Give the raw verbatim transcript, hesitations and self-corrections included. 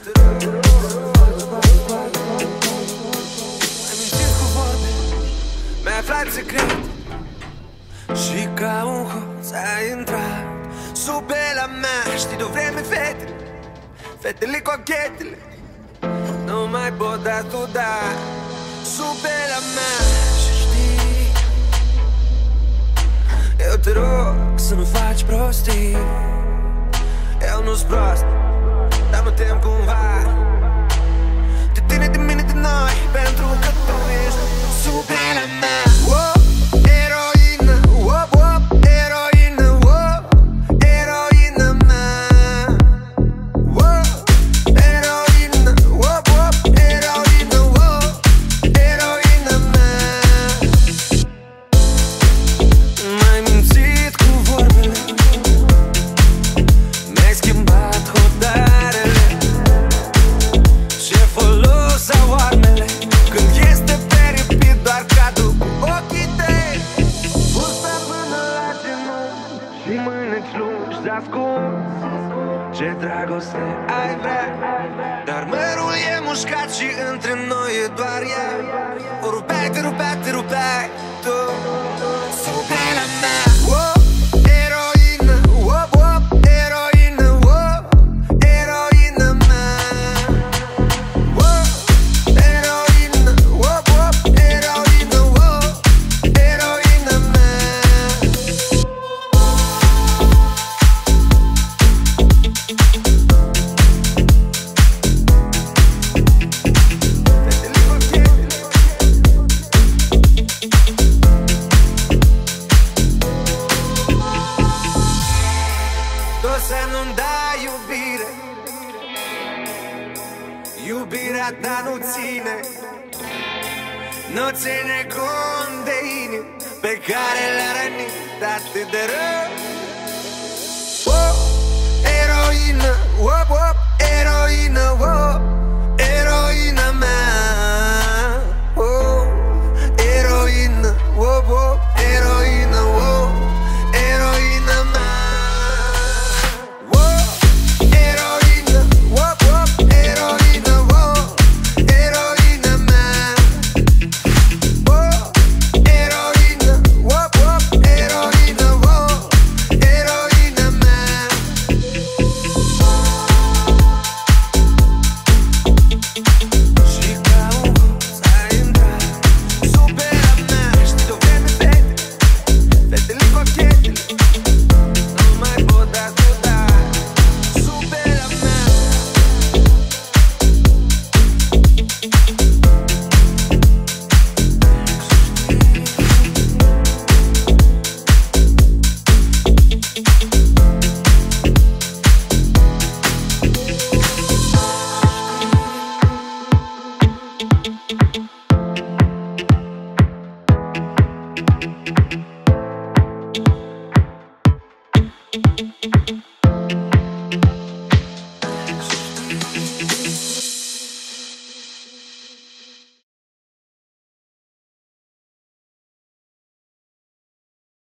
te rog să nu faci pași, pași. Ai mințit cu vorbe, mi-ai aflat secret și ca un hoț ai intrat sub bela mea. Știi de-o vreme fetele, fetele cochetele nu mai pot atuda sub bela mea. Și știi, eu te rog să nu faci prostii. Eu nu-s prost, dar mă tem cumva de tine, de mine, de noi, pentru că tu ești sub bela mea. Oh, eroină, oh, oh, eroină, oh, eroină mea. Oh, eroină, oh, oh, eroină, oh, eroină mea. M-ai mințit cu vorbele, mi-ai schimbat hotarele. Ce folos au armele când este peripit doar cadru cu ochii tăi. Bursa până la genunchi și mâineci lungi de-ascuns. Ce dragoste ai vrea, dar mărul e mușcat și între noi e doar ea. O rupeai, te rupeai, te rupeai tu sub bela mea. Oh, eroină, oh, oh, eroină, oh, eroină mea. Oh, eroină, oh, oh, eroină, oh, eroină mea. Fetele cochetele tu să nu-mi dai iubire, iubirea ta nu ține, nu ține cont de inimi pe care le-a rănit atât de rău. Oh, eroină, oh, oh, eroină, oh, eroină mea. Oh, eroină, oh, oh, eroină, oh, eroină mea. Oh, eroină, oh, oh, eroină, oh, eroină mea. Oh, eroină, oh, oh, eroină, oh, eroină mea. Și ca un hoț ai intrat sub bela mea. Știi de-o vreme fetele, fetele cochetele nu mai pot atuda sub bela mea. Thank you.